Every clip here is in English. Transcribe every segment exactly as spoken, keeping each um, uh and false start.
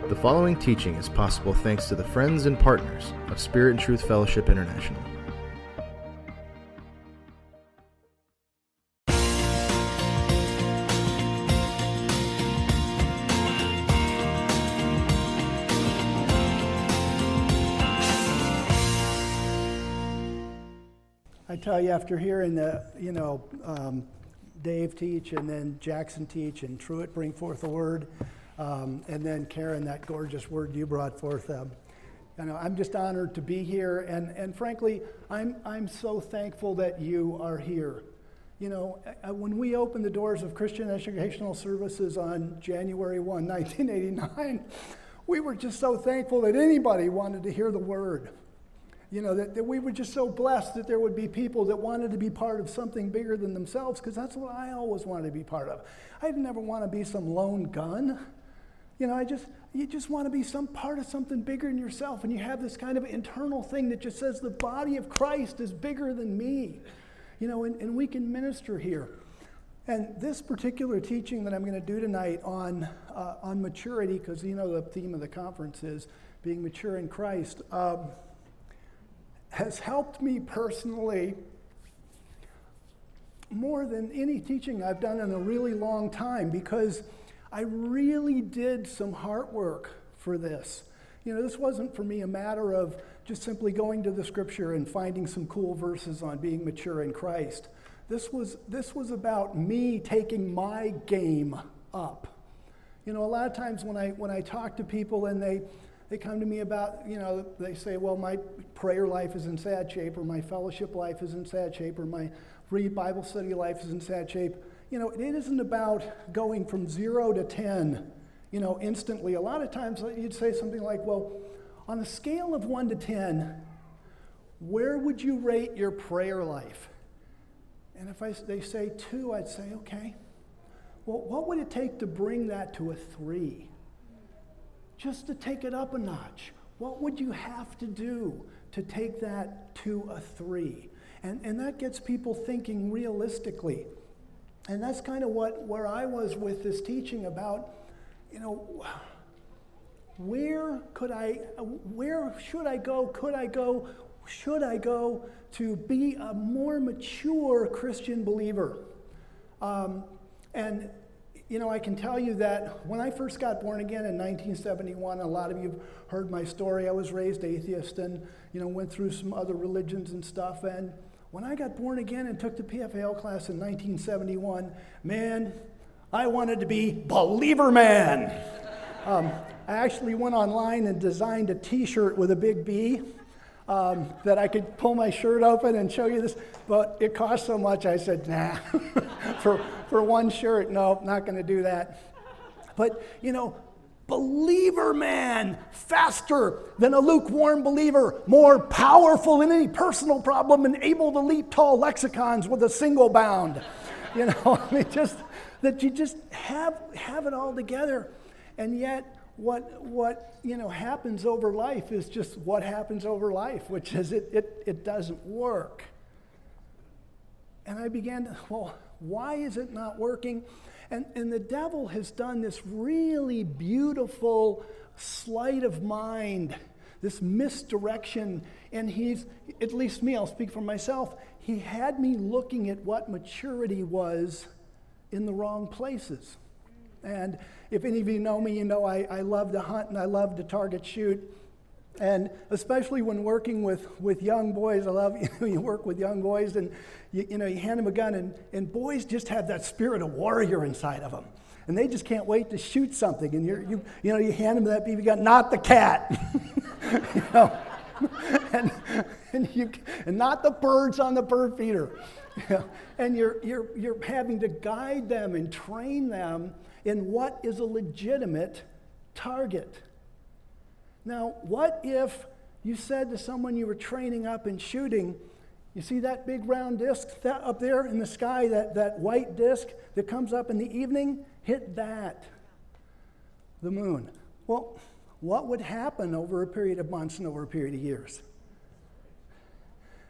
The following teaching is possible thanks to the friends and partners of Spirit and Truth Fellowship International. I tell you, after hearing the, you know, um, Dave teach and then Jackson teach and Truett bring forth a word, um, and then Karen, that gorgeous word you brought forth, um, you know, I'm just honored to be here, and, and frankly, I'm I'm so thankful that you are here. You know, when we opened the doors of Christian Educational Services on January first, nineteen eighty-nine, we were just so thankful that anybody wanted to hear the word. You know, that, that we were just so blessed that there would be people that wanted to be part of something bigger than themselves, because that's what I always wanted to be part of. I'd never want to be some lone gun. You know, I just, you just want to be some part of something bigger than yourself, and you have this kind of internal thing that just says the body of Christ is bigger than me. You know, and, and we can minister here. And this particular teaching that I'm going to do tonight on, uh, on maturity, because, you know, the theme of the conference is being mature in Christ, um, has helped me personally more than any teaching I've done in a really long time, because I really did some heart work for this. You know, this wasn't for me a matter of just simply going to the scripture and finding some cool verses on being mature in Christ. This was this was about me taking my game up. You know, a lot of times when I when I talk to people and they They come to me about, you know, they say, well, my prayer life is in sad shape, or my fellowship life is in sad shape, or my read Bible study life is in sad shape. You know, it isn't about going from zero to ten, you know, instantly. A lot of times you'd say something like, well, on a scale of one to ten, where would you rate your prayer life? And if I, they say two, I'd say, okay, well, what would it take to bring that to a three? Just to take it up a notch. What would you have to do to take that to a three? And and that gets people thinking realistically. And that's kind of what where I was with this teaching about, you know, where could I, where should I go, could I go, should I go to be a more mature Christian believer? Um, and You know, I can tell you that when I first got born again in nineteen seventy-one, a lot of you have heard my story. I was raised atheist and, you know, went through some other religions and stuff. And when I got born again and took the P F A L class in nineteen seventy-one, man, I wanted to be believer man. um, I actually went online and designed a t-shirt with a big B. Um, that I could pull my shirt open and show you this, but it cost so much, I said, nah, for, for one shirt, no, not going to do that. But, you know, believer man, faster than a lukewarm believer, more powerful in any personal problem, and able to leap tall lexicons with a single bound. You know, I mean, just that you just have have it all together, and yet, What what you know happens over life is just what happens over life, which is it it it doesn't work. And I began to, well, why is it not working? And and the devil has done this really beautiful sleight of mind, this misdirection, and he's, at least me, I'll speak for myself, he had me looking at what maturity was in the wrong places. And if any of you know me, you know I, I love to hunt and I love to target shoot. And especially when working with, with young boys, I love, you know, you work with young boys and you, you know, you hand them a gun, and, and boys just have that spirit of warrior inside of them. And they just can't wait to shoot something. And you're, you you know, you hand them that B B gun, not the cat. you know? and, and, you, and not the birds on the bird feeder. You know? And you're, you're, you're having to guide them and train them in what is a legitimate target. Now, what if you said to someone you were training up and shooting, you see that big round disc that up there in the sky, that, that white disc that comes up in the evening? Hit that, the moon. Well, what would happen over a period of months and over a period of years?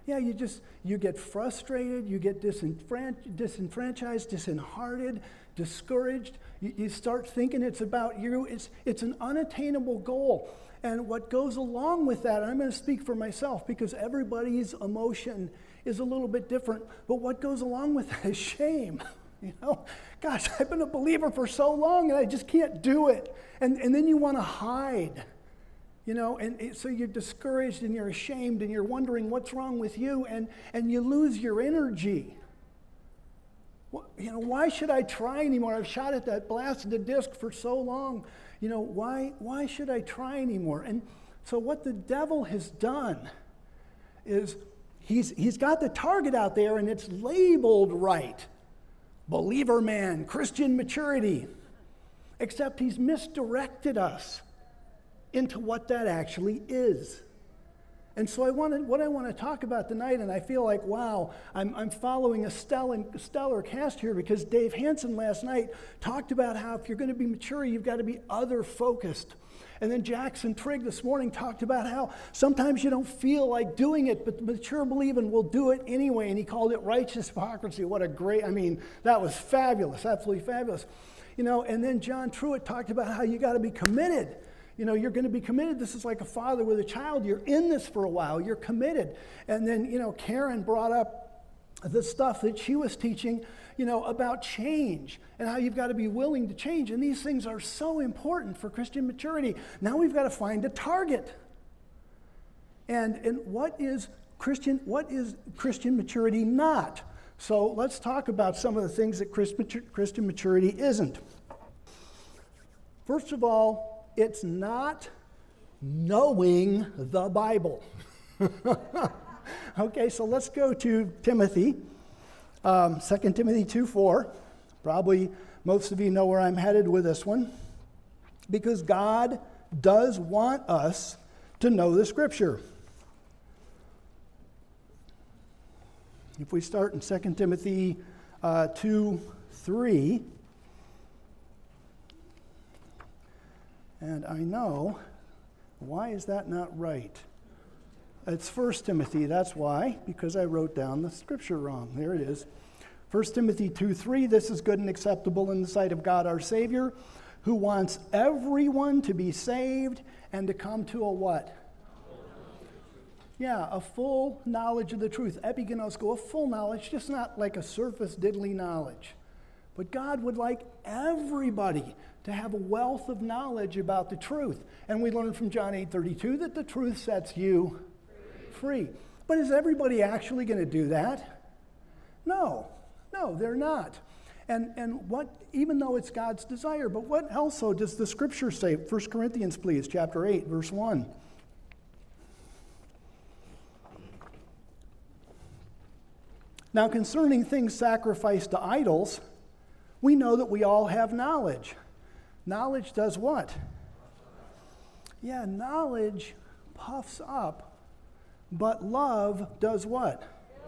Yeah, you just, you get frustrated, you get disenfran- disenfranchised, disheartened, discouraged. You, you start thinking it's about you. It's, it's an unattainable goal. And what goes along with that, and I'm going to speak for myself because everybody's emotion is a little bit different, but what goes along with that is shame. You know, gosh, I've been a believer for so long and I just can't do it. And, and then you want to hide. You know, and it, so you're discouraged and you're ashamed and you're wondering what's wrong with you, and, and you lose your energy. Well, you know, why should I try anymore? I've shot at that blasted disc for so long. You know, why, why should I try anymore? And so what the devil has done is he's, he's got the target out there and it's labeled right. Believer man, Christian maturity. Except he's misdirected us into what that actually is. And so I wanted, what I want to talk about tonight, and I feel like, wow, I'm, I'm following a stellar, stellar cast here because Dave Hansen last night talked about how if you're going to be mature, you've got to be other-focused. And then Jackson Trigg this morning talked about how sometimes you don't feel like doing it, but the mature believing will do it anyway, and he called it righteous hypocrisy. What a great, I mean, that was fabulous, absolutely fabulous. You know, and then John Truitt talked about how you got to be committed. You know, you're going to be committed. This is like a father with a child. You're in this for a while. You're committed. And then, you know, Karen brought up the stuff that she was teaching, you know, about change and how you've got to be willing to change. And these things are so important for Christian maturity. Now we've got to find a target. And, and what is Christian, what is Christian maturity not? So let's talk about some of the things that Christian maturity isn't. First of all, it's not knowing the Bible. Okay, so let's go to Timothy, um, Second Timothy two four. Probably most of you know where I'm headed with this one. Because God does want us to know the Scripture. If we start in Second Timothy uh, two three, and I know, why is that not right? It's First Timothy, that's why, because I wrote down the scripture wrong. There it is. First Timothy two three, this is good and acceptable in the sight of God our Savior, who wants everyone to be saved and to come to a what? Yeah, a full knowledge of the truth. Epigenosko, a full knowledge, just not like a surface diddly knowledge. But God would like everybody to have a wealth of knowledge about the truth. And we learned from John eight thirty-two that the truth sets you free. free. But is everybody actually going to do that? No, no, they're not. And and what, even though it's God's desire, but what also does the scripture say? First Corinthians, please, chapter eight, verse one. Now, concerning things sacrificed to idols, we know that we all have knowledge. Knowledge does what? Yeah, knowledge puffs up, but love does what?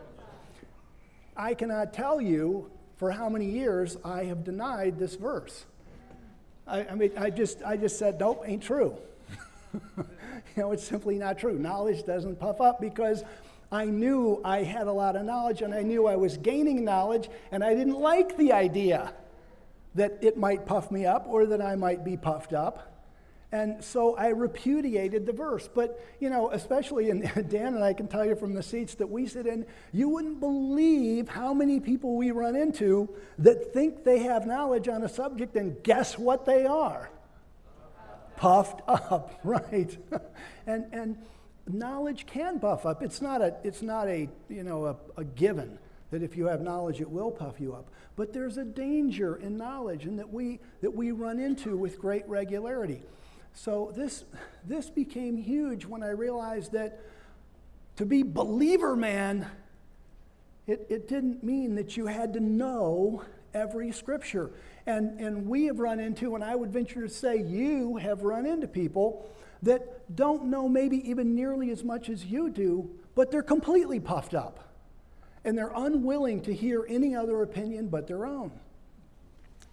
I cannot tell you for how many years I have denied this verse. I, I mean, I just, I just said, nope, ain't true. You know, it's simply not true. Knowledge doesn't puff up because I knew I had a lot of knowledge and I knew I was gaining knowledge and I didn't like the idea that it might puff me up or that I might be puffed up. And so I repudiated the verse. But, you know, especially, in Dan and I can tell you from the seats that we sit in, you wouldn't believe how many people we run into that think they have knowledge on a subject and guess what they are? Puffed up, right. and and knowledge can puff up. It's not a, it's not a you know, a, a given that if you have knowledge, it will puff you up. But there's a danger in knowledge and that we that we run into with great regularity. So this this became huge when I realized that to be believer man, it, it didn't mean that you had to know every scripture. And and we have run into, and I would venture to say you have run into people that don't know maybe even nearly as much as you do, but they're completely puffed up. And they're unwilling to hear any other opinion but their own.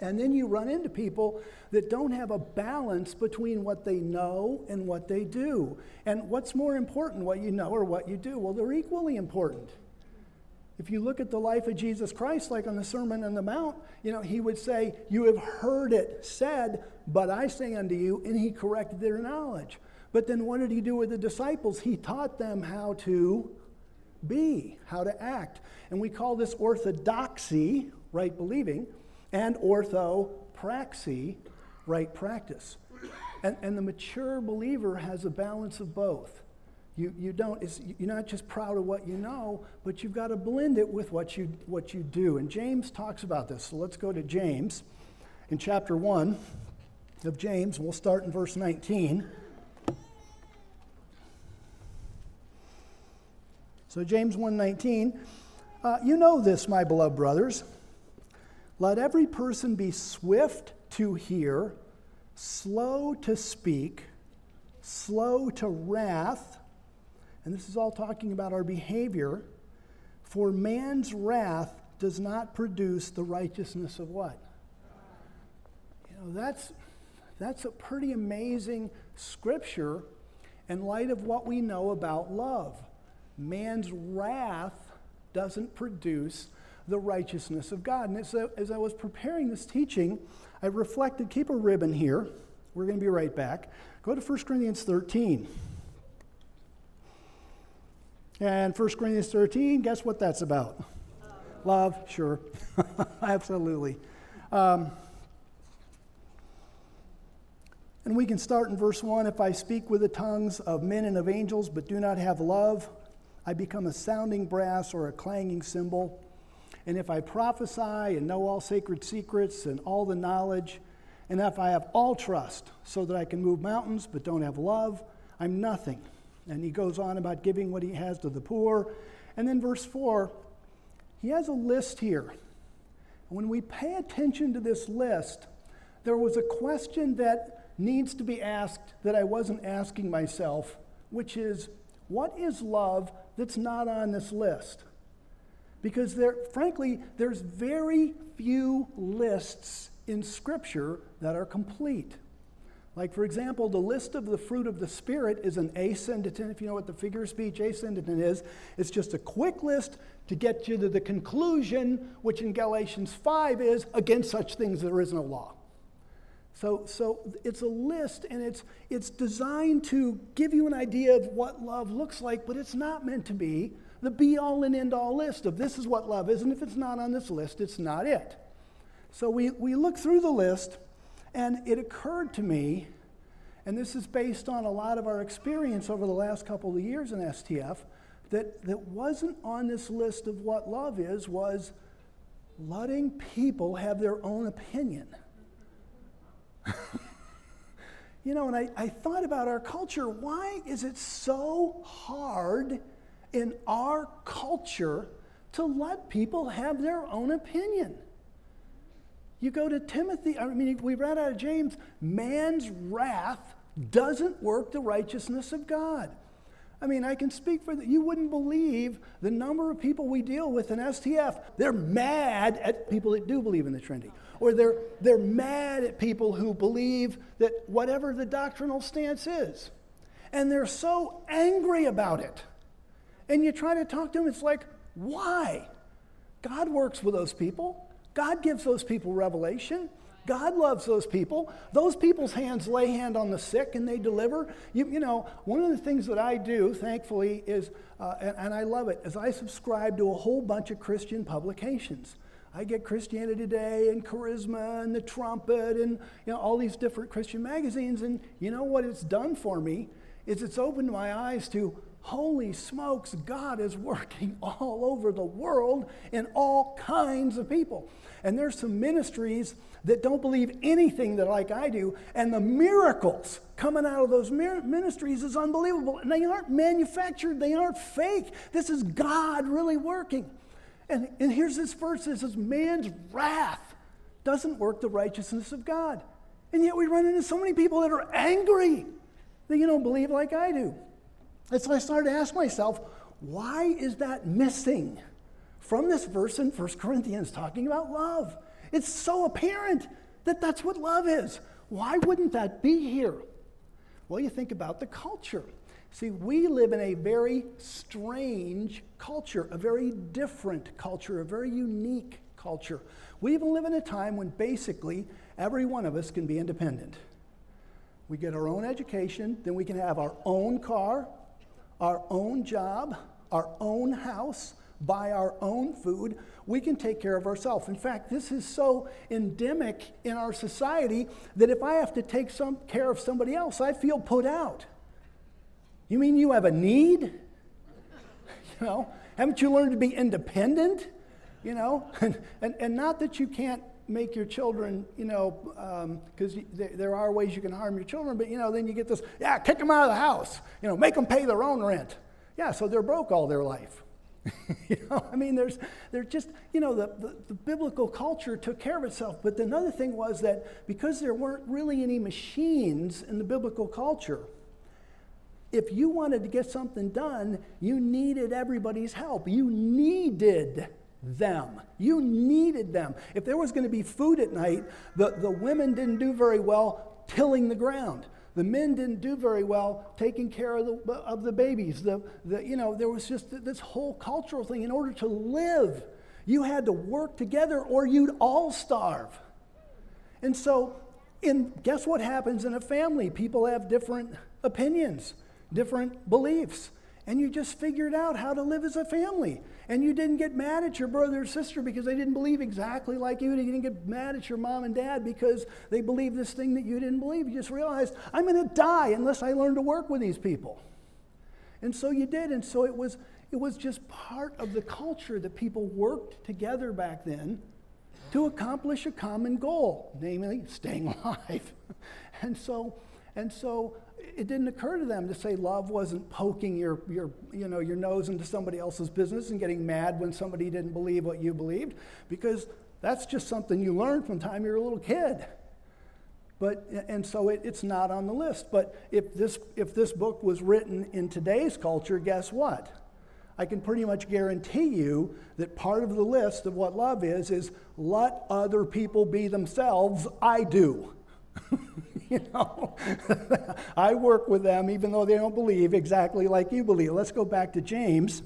And then you run into people that don't have a balance between what they know and what they do. And what's more important, what you know or what you do? Well, they're equally important. If you look at the life of Jesus Christ, like on the Sermon on the Mount, you know, he would say, you have heard it said, but I say unto you, and he corrected their knowledge. But then what did he do with the disciples? He taught them how to be, how to act. And we call this orthodoxy, right believing, and orthopraxy, right practice. And, and the mature believer has a balance of both. You, you don't, it's, you're not just proud of what you know, but you've got to blend it with what you, what you do. And James talks about this. So let's go to James in chapter one of James. We'll start in verse nineteen. So James one nineteen, uh, you know this, my beloved brothers. Let every person be swift to hear, slow to speak, slow to wrath. And this is all talking about our behavior. For man's wrath does not produce the righteousness of what? You know, that's, that's a pretty amazing scripture in light of what we know about love. Man's wrath doesn't produce the righteousness of God. And as I, as I was preparing this teaching, I reflected, keep a ribbon here. We're going to be right back. Go to First Corinthians thirteen. And First Corinthians thirteen, guess what that's about? Love, Love sure. Absolutely. Um, and we can start in verse one. If I speak with the tongues of men and of angels, but do not have love, I become a sounding brass or a clanging cymbal. And if I prophesy and know all sacred secrets and all the knowledge, and if I have all trust so that I can move mountains but don't have love, I'm nothing. And he goes on about giving what he has to the poor. And then verse four, he has a list here. When we pay attention to this list, there was a question that needs to be asked that I wasn't asking myself, which is, what is love that's not on this list? Because there, frankly, there's very few lists in Scripture that are complete. Like, for example, the list of the fruit of the Spirit is an ascendant. If you know what the figure of speech ascendant is, it's just a quick list to get you to the conclusion, which in Galatians five is, against such things there is no law. So, so it's a list, and it's, it's designed to give you an idea of what love looks like, but it's not meant to be the be-all and end-all list of this is what love is, and if it's not on this list, it's not it. So we, we look through the list, and it occurred to me, and this is based on a lot of our experience over the last couple of years in S T F, that, that wasn't on this list of what love is, was letting people have their own opinion. You know, and I, I thought about our culture. Why is it so hard in our culture to let people have their own opinion? You go to Timothy, I mean, we read out of James, man's wrath doesn't work the righteousness of God. I mean, I can speak for that. You wouldn't believe the number of people we deal with in S T F. They're mad at people that do believe in the Trinity. Or they're, they're mad at people who believe that whatever the doctrinal stance is. And they're so angry about it. And you try to talk to them, it's like, why? God works with those people. God gives those people revelation. God loves those people. Those people's hands lay hand on the sick and they deliver. You, you know, one of the things that I do, thankfully, is, uh, and, and I love it, is I subscribe to a whole bunch of Christian publications. I get Christianity Today and Charisma and The Trumpet and you know all these different Christian magazines. And you know what it's done for me is it's opened my eyes to, holy smokes, God is working all over the world in all kinds of people. And there's some ministries that don't believe anything that like I do, and the miracles coming out of those ministries is unbelievable. And they aren't manufactured, they aren't fake. This is God really working. And, and here's this verse that says, man's wrath doesn't work the righteousness of God. And yet we run into so many people that are angry that you don't believe like I do. And so I started to ask myself, why is that missing from this verse in First Corinthians talking about love? It's so apparent that that's what love is. Why wouldn't that be here? Well, you think about the culture. See, we live in a very strange culture, a very different culture, a very unique culture. We even live in a time when basically every one of us can be independent. We get our own education, then we can have our own car, our own job, our own house, buy our own food. We can take care of ourselves. In fact, this is so endemic in our society that if I have to take some care of somebody else, I feel put out. You mean you have a need? You know, haven't you learned to be independent? You know, and, and, and not that you can't make your children, you know, because um, there, there are ways you can harm your children, but, you know, then you get this, yeah, kick them out of the house, you know, make them pay their own rent. Yeah, so they're broke all their life. You know, I mean, there's, there's just, you know, the, the, the biblical culture took care of itself, but another thing was that because there weren't really any machines in the biblical culture, if you wanted to get something done, you needed everybody's help. You needed them. You needed them. If there was going to be food at night, the, the women didn't do very well tilling the ground. The men didn't do very well taking care of the, of the babies. The, the, you know, there was just this whole cultural thing. In order to live, you had to work together or you'd all starve. And so, in, guess what happens in a family? People have different opinions, different beliefs. And you just figured out how to live as a family. And you didn't get mad at your brother or sister because they didn't believe exactly like you. You didn't get mad at your mom and dad because they believed this thing that you didn't believe. You just realized, I'm going to die unless I learn to work with these people. And so you did. And so it was, it was just part of the culture that people worked together back then to accomplish a common goal, namely staying alive. and so, and so it didn't occur to them to say love wasn't poking your, your, you know, your nose into somebody else's business and getting mad when somebody didn't believe what you believed, because that's just something you learned from the time you were a little kid. But, and so it, it's not on the list. But if this, if this book was written in today's culture, guess what? I can pretty much guarantee you that part of the list of what love is, is let other people be themselves, I do. You know, I work with them even though they don't believe exactly like you believe. Let's go back to James.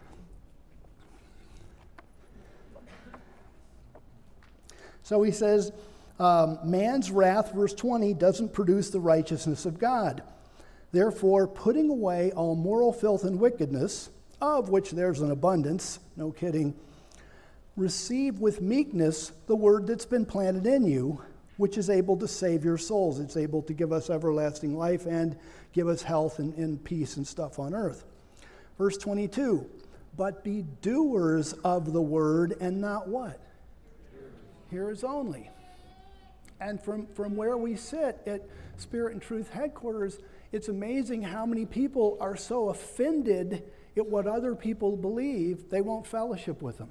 So he says, um, man's wrath, verse twenty, doesn't produce the righteousness of God. Therefore, putting away all moral filth and wickedness, of which there's an abundance, no kidding, receive with meekness the word that's been planted in you, which is able to save your souls. It's able to give us everlasting life and give us health and, and peace and stuff on earth. Verse twenty-two, but be doers of the word and not what? Hearers only. And from, from where we sit at Spirit and Truth headquarters, it's amazing how many people are so offended at what other people believe, they won't fellowship with them.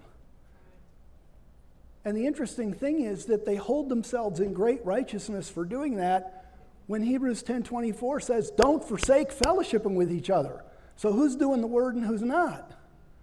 And the interesting thing is that they hold themselves in great righteousness for doing that when Hebrews ten twenty-four says, don't forsake fellowshipping with each other. So who's doing the word and who's not?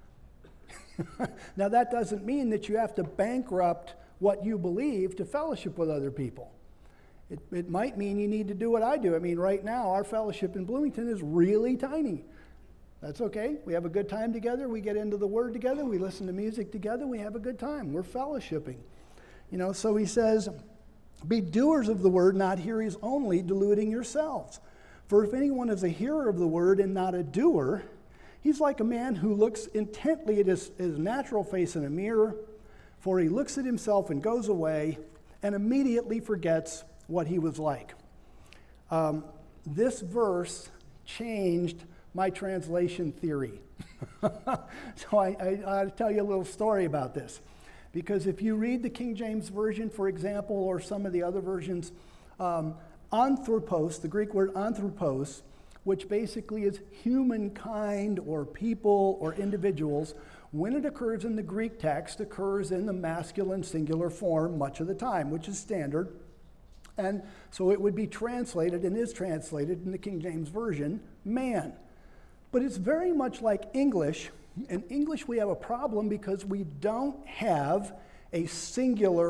Now that doesn't mean that you have to bankrupt what you believe to fellowship with other people. It, it might mean you need to do what I do. I mean, right now our fellowship in Bloomington is really tiny. That's okay. We have a good time together. We get into the Word together. We listen to music together. We have a good time. We're fellowshipping. You know, so he says, be doers of the Word, not hearers only, deluding yourselves. For if anyone is a hearer of the Word and not a doer, he's like a man who looks intently at his, his natural face in a mirror, for he looks at himself and goes away and immediately forgets what he was like. Um, this verse changed my translation theory. So I, I, I'll tell you a little story about this. Because if you read the King James Version, for example, or some of the other versions, um, anthropos, the Greek word anthropos, which basically is humankind or people or individuals, when it occurs in the Greek text, occurs in the masculine singular form much of the time, which is standard. And so it would be translated, and is translated in the King James Version, man. But it's very much like English. In English, we have a problem because we don't have a singular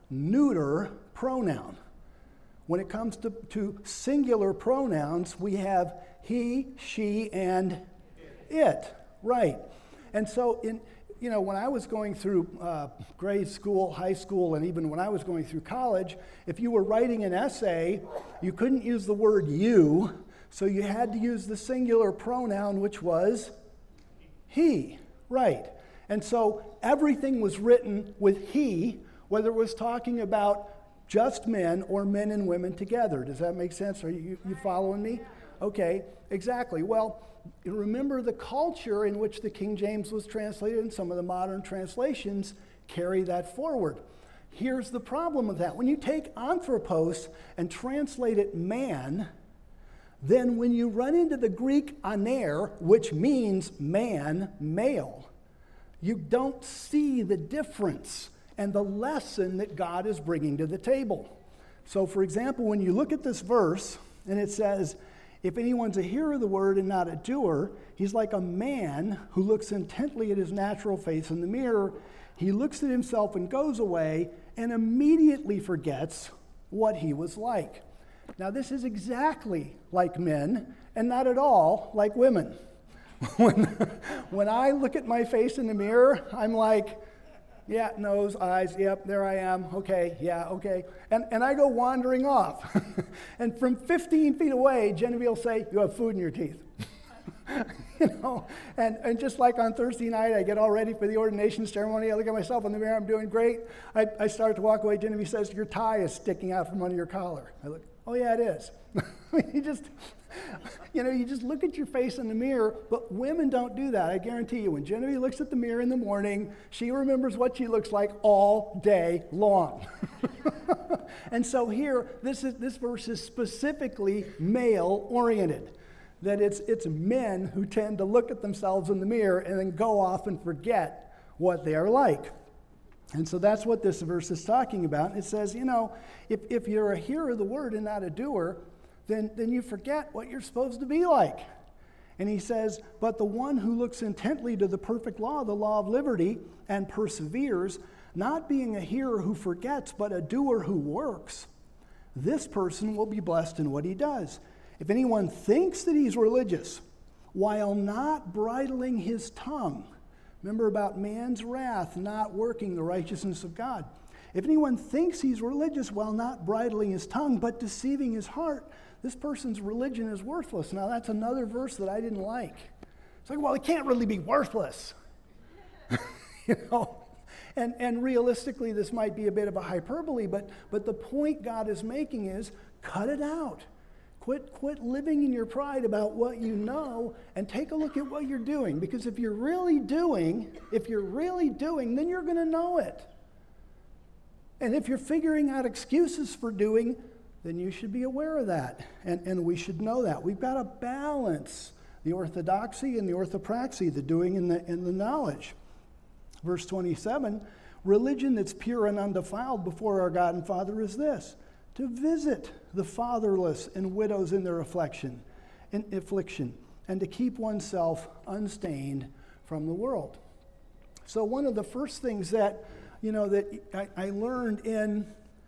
neuter pronoun. When it comes to, to singular pronouns, we have he, she, and it. Right. And so, in you know, when I was going through uh, grade school, high school, and even when I was going through college, if you were writing an essay, you couldn't use the word you, so you had to use the singular pronoun, which was he. Right. And so everything was written with he, whether it was talking about just men or men and women together. Does that make sense? Are you, you following me? Okay, exactly. Well, remember the culture in which the King James was translated, and some of the modern translations carry that forward. Here's the problem with that. When you take anthropos and translate it man, then when you run into the Greek aner, which means man, male, you don't see the difference and the lesson that God is bringing to the table. So, for example, when you look at this verse, and it says, if anyone's a hearer of the word and not a doer, he's like a man who looks intently at his natural face in the mirror. He looks at himself and goes away and immediately forgets what he was like. Now, this is exactly like men and not at all like women. When, when I look at my face in the mirror, I'm like, yeah, nose, eyes, yep, there I am, okay, yeah, okay. And, and I go wandering off. And from fifteen feet away, Genevieve will say, you have food in your teeth. You know, and, and just like on Thursday night, I get all ready for the ordination ceremony. I look at myself in the mirror, I'm doing great. I, I start to walk away. Genevieve says, your tie is sticking out from under your collar. I look, oh yeah, it is. you just, you know, you just look at your face in the mirror, but women don't do that. I guarantee you, when Genevieve looks at the mirror in the morning, she remembers what she looks like all day long. And so here, this is this verse is specifically male-oriented. That it's it's men who tend to look at themselves in the mirror and then go off and forget what they are like. And so that's what this verse is talking about. It says, you know, if, if you're a hearer of the word and not a doer, then, then you forget what you're supposed to be like. And he says, but the one who looks intently to the perfect law, the law of liberty, and perseveres, not being a hearer who forgets, but a doer who works, this person will be blessed in what he does. If anyone thinks that he's religious while not bridling his tongue, remember about man's wrath not working the righteousness of God. If anyone thinks he's religious while not bridling his tongue but deceiving his heart, this person's religion is worthless. Now that's another verse that I didn't like. It's like, well, it can't really be worthless. You know? And, and realistically, this might be a bit of a hyperbole, but, but the point God is making is cut it out. Quit, quit living in your pride about what you know and take a look at what you're doing. Because if you're really doing, if you're really doing, then you're going to know it. And if you're figuring out excuses for doing, then you should be aware of that. And, and we should know that. We've got to balance the orthodoxy and the orthopraxy, the doing and the, and the knowledge. Verse twenty-seven, religion that's pure and undefiled before our God and Father is this: to visit the fatherless and widows in their affliction, in affliction, and to keep oneself unstained from the world. So one of the first things that, you know, that I, I learned in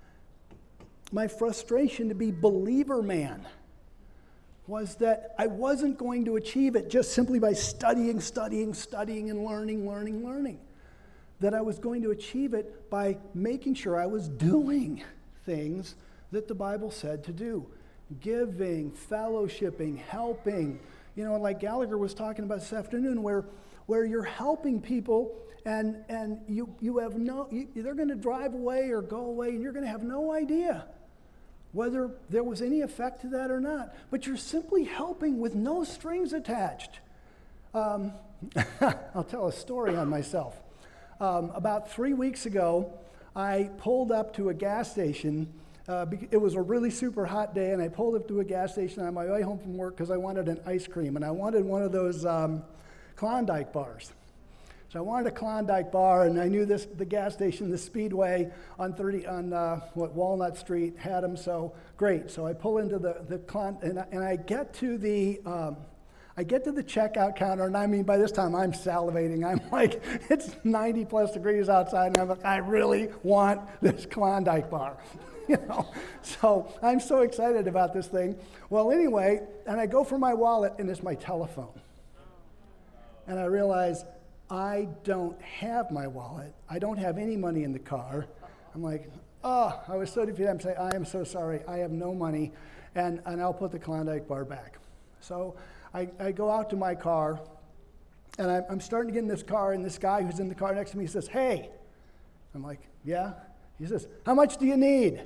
my frustration to be believer man was that I wasn't going to achieve it just simply by studying, studying, studying, and learning, learning, learning. That I was going to achieve it by making sure I was doing things that the Bible said to do. Giving, fellowshipping, helping. You know, like Gallagher was talking about this afternoon, where, where you're helping people and, and you, you have no, you, they're going to drive away or go away and you're going to have no idea whether there was any effect to that or not. But you're simply helping with no strings attached. Um, I'll tell a story on myself. Um, about three weeks ago, I pulled up to a gas station. Uh, it was a really super hot day, and I pulled up to a gas station on my way home from work because I wanted an ice cream, and I wanted one of those um, Klondike bars. So I wanted a Klondike bar, and I knew this the gas station, the Speedway on thirty on uh, what Walnut Street had them. So great. So I pull into the the Klond, and I, and I get to the um, I get to the checkout counter, and I mean, by this time I'm salivating. I'm like, it's ninety plus degrees outside, and I'm like, I really want this Klondike bar. You know, so I'm so excited about this thing. Well, anyway, and I go for my wallet, and it's my telephone. And I realize I don't have my wallet. I don't have any money in the car. I'm like, oh, I was so defeated. I'm saying, I am so sorry. I have no money, and, and I'll put the Klondike bar back. So I, I go out to my car, and I'm, I'm starting to get in this car, and this guy who's in the car next to me says, hey. I'm like, yeah? He says, how much do you need?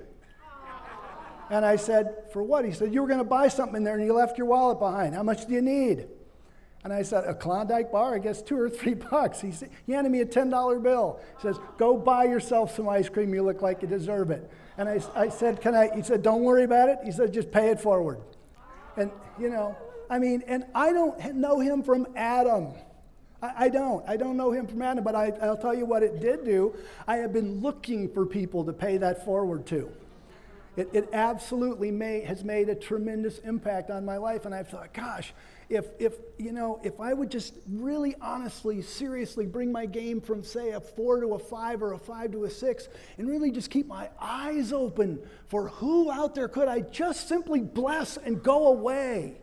And I said, for what? He said, you were going to buy something in there, and you left your wallet behind. How much do you need? And I said, a Klondike bar? I guess two or three bucks. He, said, he handed me a ten dollar bill. He says, go buy yourself some ice cream. You look like you deserve it. And I, I said, can I? He said, don't worry about it. He said, just pay it forward. And, you know, I mean, and I don't know him from Adam. I, I don't. I don't know him from Adam, but I, I'll tell you what it did do. I have been looking for people to pay that forward to. It, it absolutely may, has made a tremendous impact on my life, and I've thought, gosh, if if you know, if I would just really honestly, seriously bring my game from, say, a four to a five or a five to a six, and really just keep my eyes open for who out there could I just simply bless and go away,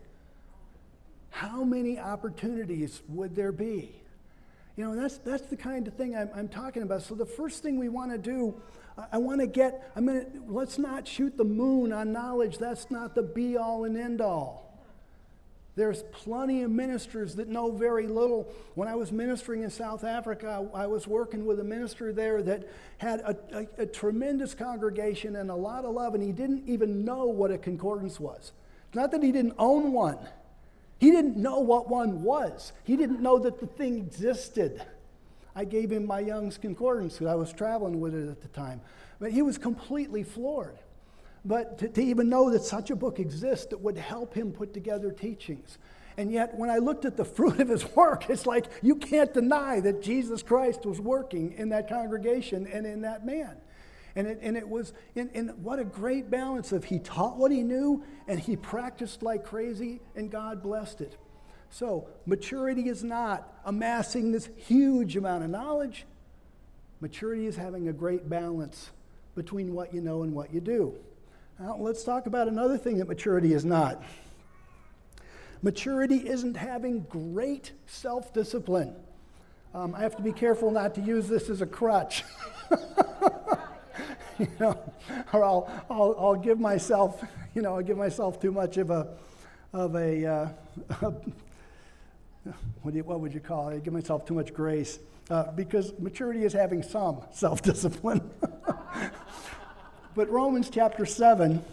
how many opportunities would there be? You know, that's that's the kind of thing I'm, I'm talking about. So the first thing we want to do, I want to get, I'm going to, let's not shoot the moon on knowledge. That's not the be all and end all. There's plenty of ministers that know very little. When I was ministering in South Africa, I was working with a minister there that had a, a, a tremendous congregation and a lot of love, and he didn't even know what a concordance was. It's not that he didn't own one. He didn't know what one was. He didn't know that the thing existed. I gave him my Young's Concordance because I was traveling with it at the time. But he was completely floored. But to, to even know that such a book exists that would help him put together teachings. And yet, when I looked at the fruit of his work, it's like you can't deny that Jesus Christ was working in that congregation and in that man. And it, and it was, and, and what a great balance of he taught what he knew and he practiced like crazy, and God blessed it. So, maturity is not amassing this huge amount of knowledge. Maturity is having a great balance between what you know and what you do. Now, let's talk about another thing that maturity is not. Maturity isn't having great self-discipline. Um, I have to be careful not to use this as a crutch. You know, or I'll, I'll I'll give myself, you know, I'll give myself too much of a, of a, uh, a what do you, what would you call it? I give myself too much grace uh, because maturity is having some self-discipline. But Romans chapter seven,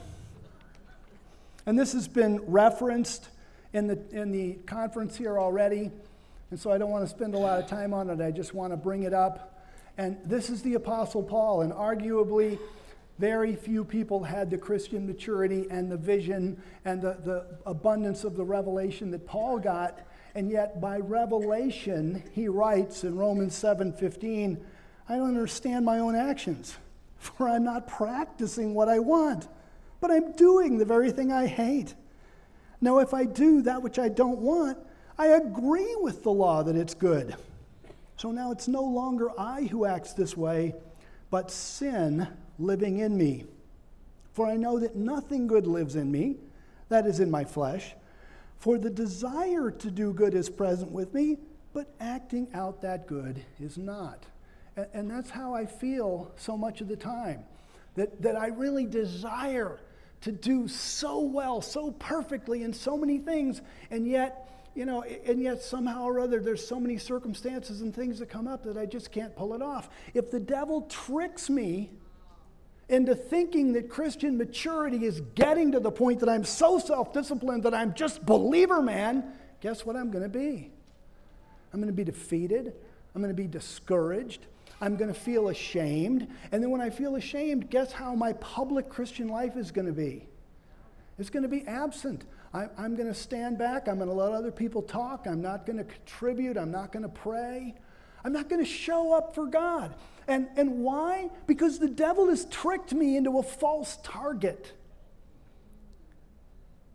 and this has been referenced in the in the conference here already, and so I don't want to spend a lot of time on it. I just want to bring it up. And this is the Apostle Paul, and arguably very few people had the Christian maturity and the vision and the, the abundance of the revelation that Paul got. And yet by revelation, he writes in Romans seven fifteen, I don't understand my own actions, for I'm not practicing what I want, but I'm doing the very thing I hate. Now if I do that which I don't want, I agree with the law that it's good. So now it's no longer I who acts this way, but sin living in me. For I know that nothing good lives in me, that is in my flesh. For the desire to do good is present with me, but acting out that good is not. And, and that's how I feel so much of the time, that, that I really desire to do so well, so perfectly in so many things, and yet, you know, and yet somehow or other there's so many circumstances and things that come up that I just can't pull it off. If the devil tricks me into thinking that Christian maturity is getting to the point that I'm so self-disciplined that I'm just believer man, guess what I'm going to be? I'm going to be defeated. I'm going to be discouraged. I'm going to feel ashamed. And then when I feel ashamed, guess how my public Christian life is going to be? It's going to be absent. I, I'm going to stand back. I'm going to let other people talk. I'm not going to contribute. I'm not going to pray. I'm not going to show up for God. And, and why? Because the devil has tricked me into a false target.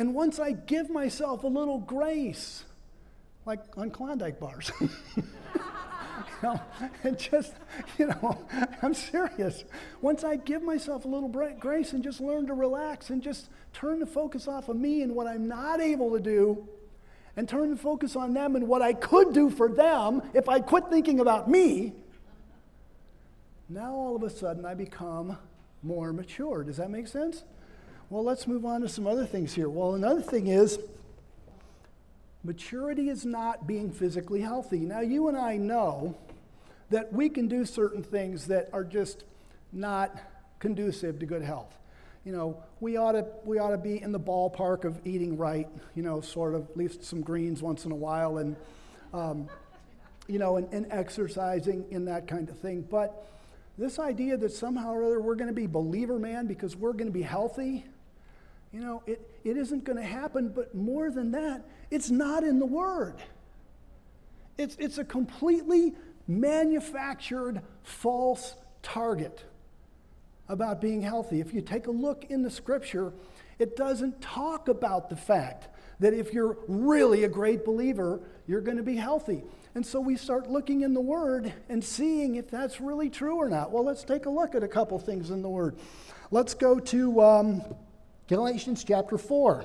And once I give myself a little grace, like on Klondike bars, you know, and just, you know, I'm serious. Once I give myself a little bra- grace and just learn to relax and just turn the focus off of me and what I'm not able to do, and turn the focus on them and what I could do for them if I quit thinking about me, now all of a sudden I become more mature. Does that make sense? Well, let's move on to some other things here. Well, another thing is, maturity is not being physically healthy. Now, you and I know that we can do certain things that are just not conducive to good health. You know, we ought to we ought to be in the ballpark of eating right, you know, sort of, at least some greens once in a while, and, um, you know, and, and exercising and that kind of thing. But this idea that somehow or other we're going to be believer man because we're going to be healthy, you know, it, it isn't going to happen. But more than that, it's not in the Word. It's, it's a completely manufactured false target about being healthy. If you take a look in the Scripture, it doesn't talk about the fact that if you're really a great believer, you're going to be healthy. And so we start looking in the Word and seeing if that's really true or not. Well, let's take a look at a couple things in the Word. Let's go to um, Galatians chapter four.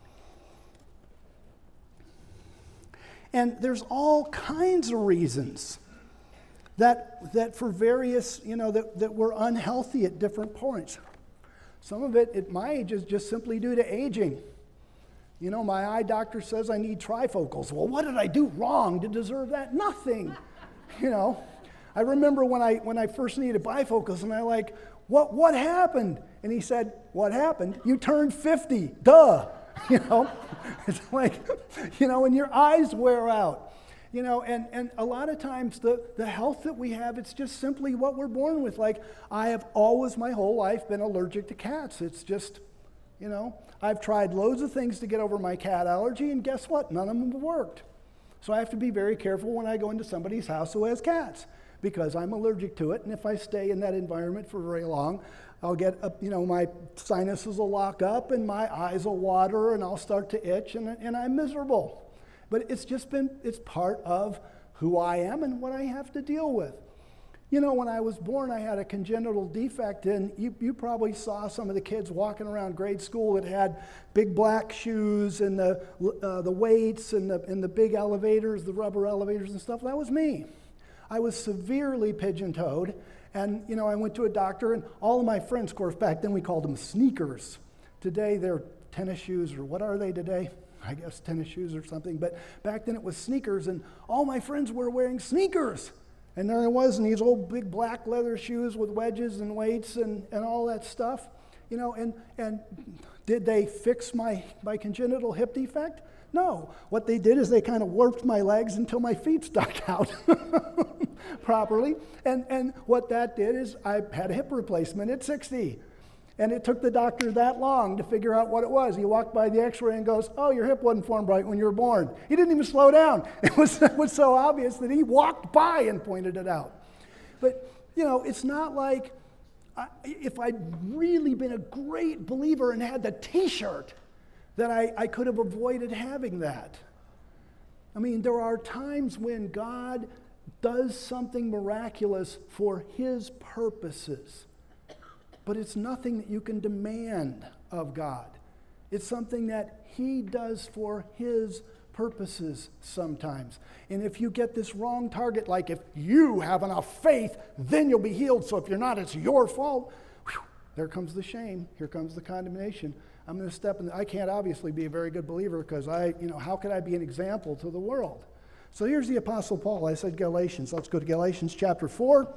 And there's all kinds of reasons that that for various, you know, that, that we're unhealthy at different points. Some of it at my age is just simply due to aging. You know, my eye doctor says I need trifocals. Well, what did I do wrong to deserve that? Nothing. You know, I remember when I when I first needed bifocals, and I like, what what happened? And he said, what happened? You turned fifty. Duh. You know, it's like, you know, and your eyes wear out. You know, and, and a lot of times the, the health that we have, it's just simply what we're born with. Like, I have always my whole life been allergic to cats. It's just, you know, I've tried loads of things to get over my cat allergy, and guess what? None of them have worked. So I have to be very careful when I go into somebody's house who has cats, because I'm allergic to it, and if I stay in that environment for very long, I'll get, a, you know, my sinuses will lock up, and my eyes will water, and I'll start to itch, and, and I'm miserable. But it's just been, it's part of who I am and what I have to deal with. You know, when I was born, I had a congenital defect, and you, you probably saw some of the kids walking around grade school that had big black shoes and the uh, the weights and the, and the big elevators, the rubber elevators and stuff. That was me. I was severely pigeon-toed, and, you know, I went to a doctor, and all of my friends, of course, back then we called them sneakers. Today, they're tennis shoes, or what are they today? I guess tennis shoes or something, but back then it was sneakers, and all my friends were wearing sneakers. And there I was in these old big black leather shoes with wedges and weights and, and all that stuff. You know, and, and did they fix my, my congenital hip defect? No. What they did is they kind of warped my legs until my feet stuck out properly. And, and what that did is I had a hip replacement at sixty. And it took the doctor that long to figure out what it was. He walked by the x-ray and goes, oh, your hip wasn't formed right when you were born. He didn't even slow down. It was, it was so obvious that he walked by and pointed it out. But, you know, it's not like I, if I'd really been a great believer and had the t-shirt, that I, I could have avoided having that. I mean, there are times when God does something miraculous for his purposes. But it's nothing that you can demand of God. It's something that he does for his purposes sometimes. And if you get this wrong target, like if you have enough faith, then you'll be healed. So if you're not, it's your fault. Whew, there comes the shame. Here comes the condemnation. I'm going to step in. The, I can't obviously be a very good believer because I, you know, how could I be an example to the world? So here's the Apostle Paul. I said Galatians. Let's go to Galatians chapter four.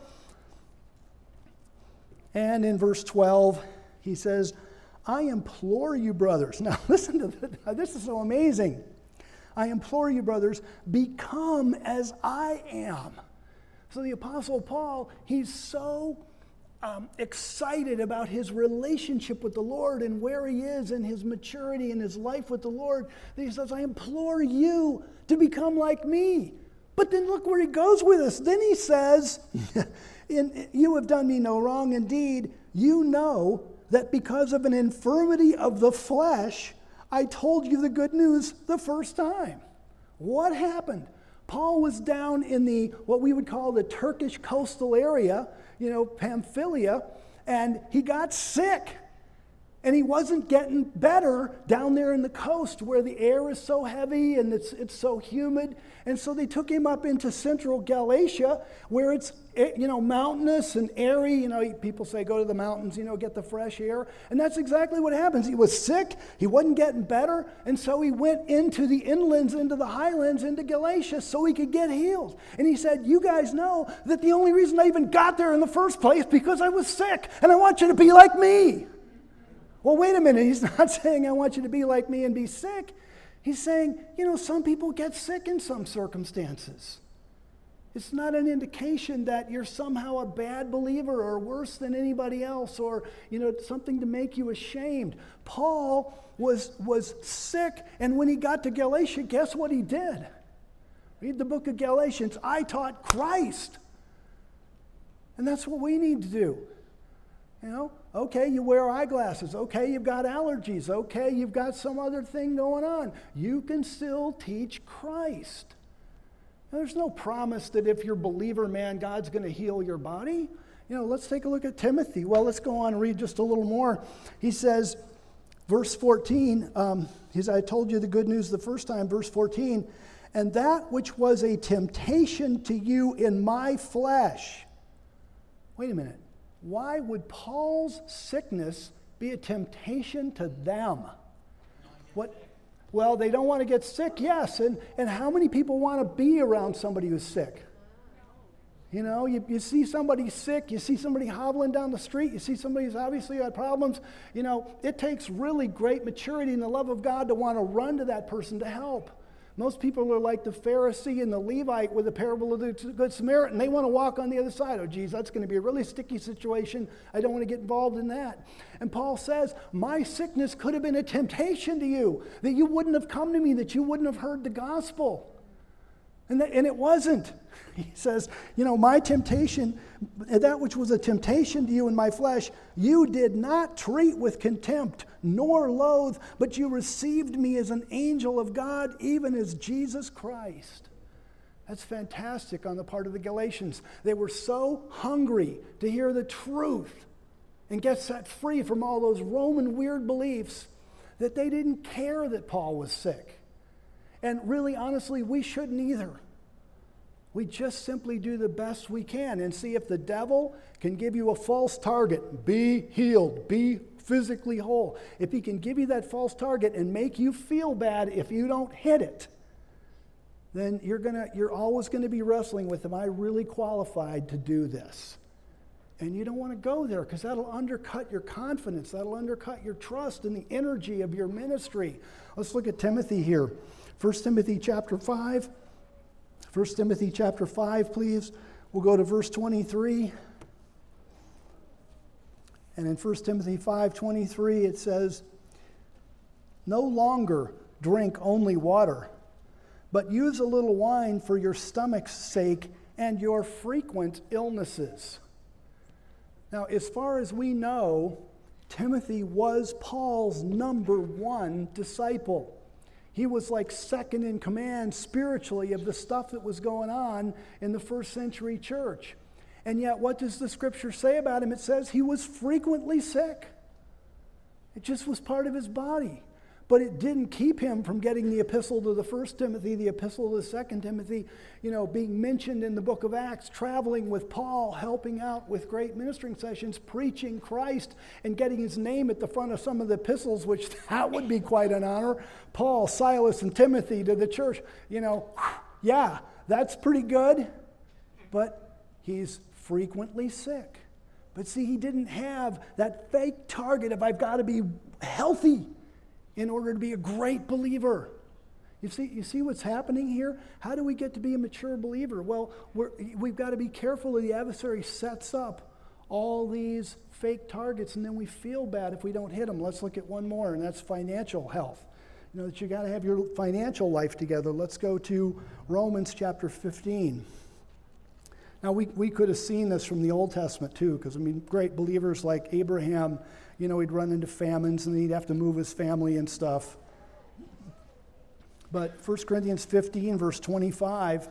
And in verse twelve, he says, I implore you, brothers. Now, listen to this. This is so amazing. I implore you, brothers, become as I am. So the Apostle Paul, he's so um, excited about his relationship with the Lord and where he is in his maturity and his life with the Lord, that he says, I implore you to become like me. But then look where he goes with us. Then he says, In, you have done me no wrong. Indeed, you know that because of an infirmity of the flesh, I told you the good news the first time. What happened? Paul was down in the, what we would call the Turkish coastal area, you know, Pamphylia, and he got sick. And he wasn't getting better down there in the coast where the air is so heavy and it's it's so humid. And so they took him up into central Galatia where it's, you know, mountainous and airy. You know, people say go to the mountains, you know, get the fresh air. And that's exactly what happens. He was sick. He wasn't getting better. And so he went into the inlands, into the highlands, into Galatia so he could get healed. And he said, you guys know that the only reason I even got there in the first place because I was sick. And I want you to be like me. Well, wait a minute. He's not saying I want you to be like me and be sick. He's saying, you know, some people get sick in some circumstances. It's not an indication that you're somehow a bad believer or worse than anybody else or, you know, something to make you ashamed. Paul was, was sick, and when he got to Galatia, guess what he did? Read the book of Galatians. I taught Christ. And that's what we need to do. You know, okay, you wear eyeglasses. Okay, you've got allergies. Okay, you've got some other thing going on. You can still teach Christ. Now, there's no promise that if you're a believer, man, God's going to heal your body. You know, let's take a look at Timothy. Well, let's go on and read just a little more. He says, verse fourteen, um, he's, I told you the good news the first time, verse fourteen, and that which was a temptation to you in my flesh. Wait a minute. Why would Paul's sickness be a temptation to them? What? Well, they don't want to get sick, yes. And, and how many people want to be around somebody who's sick? You know, you, you see somebody sick, you see somebody hobbling down the street, you see somebody who's obviously got problems. You know, it takes really great maturity and the love of God to want to run to that person to help. Most people are like the Pharisee and the Levite with the parable of the Good Samaritan. They want to walk on the other side. Oh, geez, that's going to be a really sticky situation. I don't want to get involved in that. And Paul says, my sickness could have been a temptation to you, that you wouldn't have come to me, that you wouldn't have heard the gospel. And, that, and it wasn't. He says, you know, my temptation, that which was a temptation to you in my flesh, you did not treat with contempt, nor loathe, but you received me as an angel of God, even as Jesus Christ. That's fantastic on the part of the Galatians. They were so hungry to hear the truth and get set free from all those Roman weird beliefs that they didn't care that Paul was sick. And really, honestly, we shouldn't either. We just simply do the best we can and see if the devil can give you a false target. Be healed. Be physically whole. If he can give you that false target and make you feel bad if you don't hit it, then you're gonna you're always going to be wrestling with, am I really qualified to do this? And you don't want to go there because that'll undercut your confidence. That'll undercut your trust and the energy of your ministry. Let's look at Timothy here. First Timothy chapter five. First Timothy chapter five, please. We'll go to verse twenty-three. And in First Timothy five twenty-three, it says, no longer drink only water, but use a little wine for your stomach's sake and your frequent illnesses. Now, as far as we know, Timothy was Paul's number one disciple. He was like second in command spiritually of the stuff that was going on in the first century church. And yet, what does the scripture say about him? It says he was frequently sick. It just was part of his body. But it didn't keep him from getting the epistle to the First Timothy, the epistle to the Second Timothy, you know, being mentioned in the book of Acts, traveling with Paul, helping out with great ministering sessions, preaching Christ, and getting his name at the front of some of the epistles, which that would be quite an honor. Paul, Silas, and Timothy to the church. You know, yeah, that's pretty good. But he's frequently sick. But see, he didn't have that fake target of I've got to be healthy in order to be a great believer. You see, you see what's happening here? How do we get to be a mature believer? Well, we're, we've got to be careful that the adversary sets up all these fake targets, and then we feel bad if we don't hit them. Let's look at one more, and that's financial health. You know, that you got to have your financial life together. Let's go to Romans chapter fifteen. Now, we, we could have seen this from the Old Testament, too, because, I mean, great believers like Abraham, you know, he'd run into famines, and he'd have to move his family and stuff. But First Corinthians fifteen, verse twenty-five,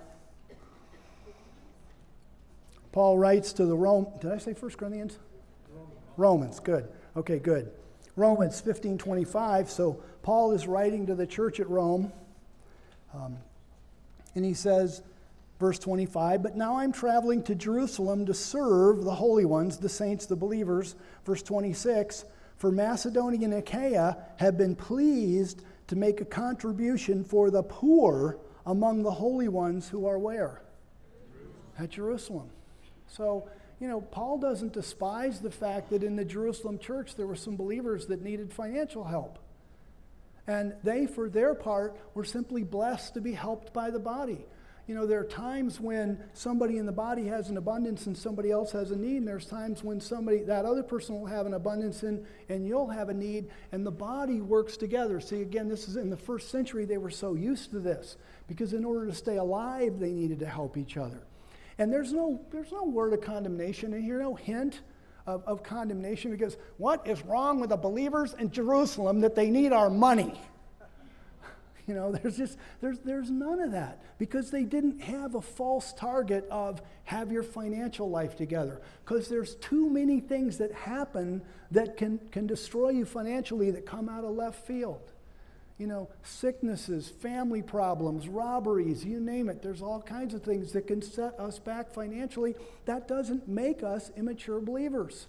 Paul writes to the Rome, did I say First Corinthians? Romans. Romans, good. Okay, good. Romans fifteen twenty-five, so Paul is writing to the church at Rome, um, and he says, verse twenty-five, but now I'm traveling to Jerusalem to serve the holy ones, the saints, the believers. Verse twenty-six, for Macedonia and Achaia have been pleased to make a contribution for the poor among the holy ones who are where? At Jerusalem. So, you know, Paul doesn't despise the fact that in the Jerusalem church there were some believers that needed financial help. And they, for their part, were simply blessed to be helped by the body. You know, there are times when somebody in the body has an abundance and somebody else has a need, and there's times when somebody, that other person will have an abundance and, and you'll have a need, and the body works together. See, again, this is in the first century, they were so used to this, because in order to stay alive, they needed to help each other. And there's no, there's no word of condemnation in here, no hint of, of condemnation, because what is wrong with the believers in Jerusalem that they need our money? You know, there's just, there's, there's none of that, because they didn't have a false target of have your financial life together, because there's too many things that happen that can, can destroy you financially that come out of left field. You know, sicknesses, family problems, robberies, you name it. There's all kinds of things that can set us back financially. That doesn't make us immature believers.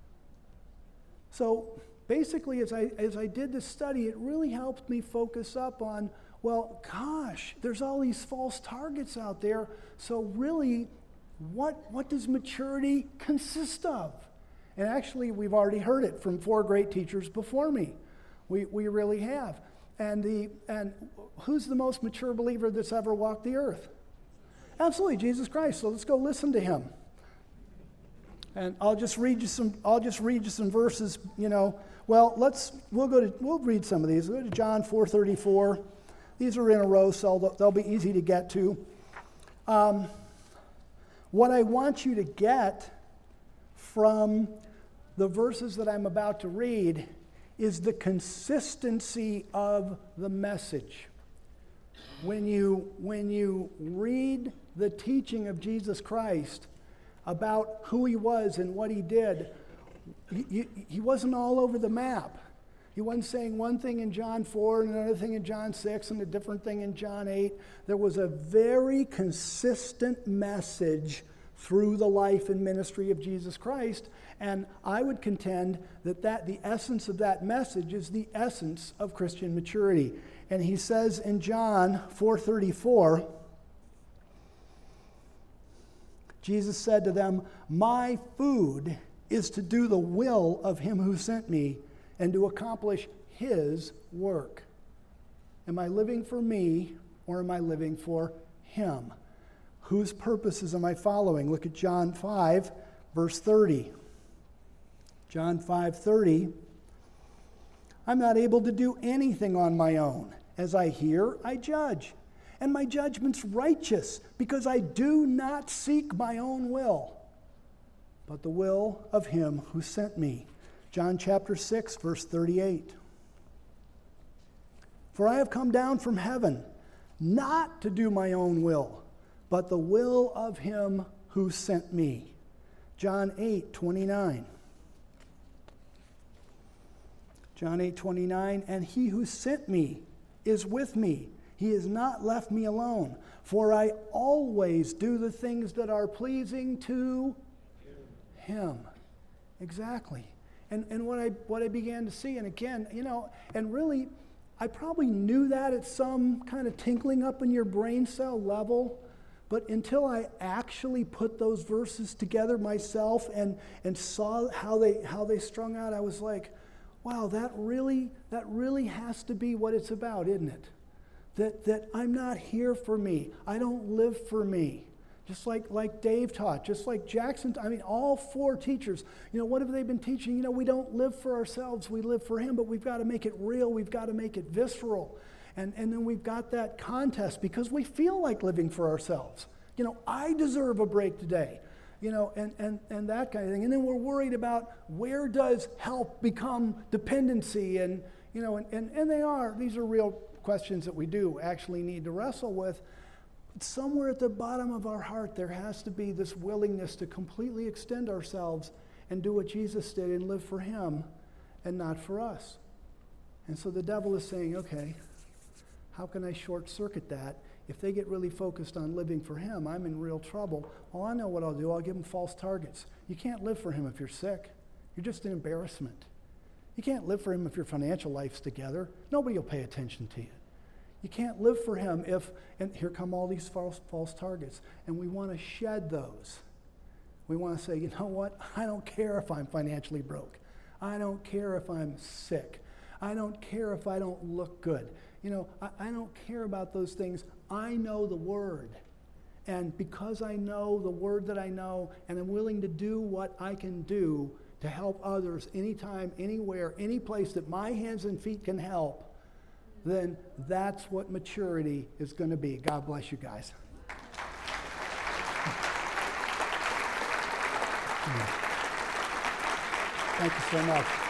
So basically, as I as I did this study, it really helped me focus up on, well, gosh, there's all these false targets out there. So really, what what does maturity consist of? And actually, we've already heard it from four great teachers before me. We we really have. And the and who's the most mature believer that's ever walked the earth? Absolutely, Jesus Christ. So let's go listen to him. And I'll just read you some. I'll just read you some verses. You know. Well, let's. We'll go to. We'll read some of these. We'll go to John four thirty-four. These are in a row, so they'll, they'll be easy to get to. Um, what I want you to get from the verses that I'm about to read is the consistency of the message. When you when you read the teaching of Jesus Christ about who he was and what he did, he, he wasn't all over the map. He wasn't saying one thing in John four and another thing in John six and a different thing in John eight. There was a very consistent message through the life and ministry of Jesus Christ, and I would contend that, that the essence of that message is the essence of Christian maturity. And he says in John four thirty-four, Jesus said to them, "My food is to do the will of him who sent me and to accomplish his work." Am I living for me or am I living for him? Whose purposes am I following? Look at John five, verse thirty. John five thirty. I'm not able to do anything on my own. As I hear, I judge. And my judgment's righteous, because I do not seek my own will, but the will of him who sent me. John chapter six, verse thirty-eight. For I have come down from heaven, not to do my own will, but the will of him who sent me. John eight, twenty-nine. John eight, twenty-nine, and he who sent me is with me. He has not left me alone, for I always do the things that are pleasing to him. Exactly. And and what I what I began to see, and again, you know, and really, I probably knew that at some kind of tinkling up in your brain cell level, but until I actually put those verses together myself and and saw how they how they strung out, I was like, wow, that really that really has to be what it's about, isn't it? That that I'm not here for me. I don't live for me. Just like, like Dave taught, just like Jackson, I mean, all four teachers, you know, what have they been teaching? You know, we don't live for ourselves, we live for him, but we've got to make it real, we've got to make it visceral. And, and then we've got that contest because we feel like living for ourselves. You know, I deserve a break today, you know, and, and, and that kind of thing. And then we're worried about where does help become dependency, and, you know, and, and, and they are, these are real questions that we do actually need to wrestle with. But somewhere at the bottom of our heart, there has to be this willingness to completely extend ourselves and do what Jesus did and live for him and not for us. And so the devil is saying, okay, how can I short circuit that? If they get really focused on living for him, I'm in real trouble. Well, I know what I'll do. I'll give them false targets. You can't live for him if you're sick. You're just an embarrassment. You can't live for him if your financial life's together. Nobody will pay attention to you. You can't live for him if, and here come all these false, false targets, and we want to shed those. We want to say, you know what? I don't care if I'm financially broke. I don't care if I'm sick. I don't care if I don't look good. You know, I, I don't care about those things. I know the Word. And because I know the Word that I know, and I'm willing to do what I can do to help others anytime, anywhere, any place that my hands and feet can help, then that's what maturity is going to be. God bless you guys. Thank you so much.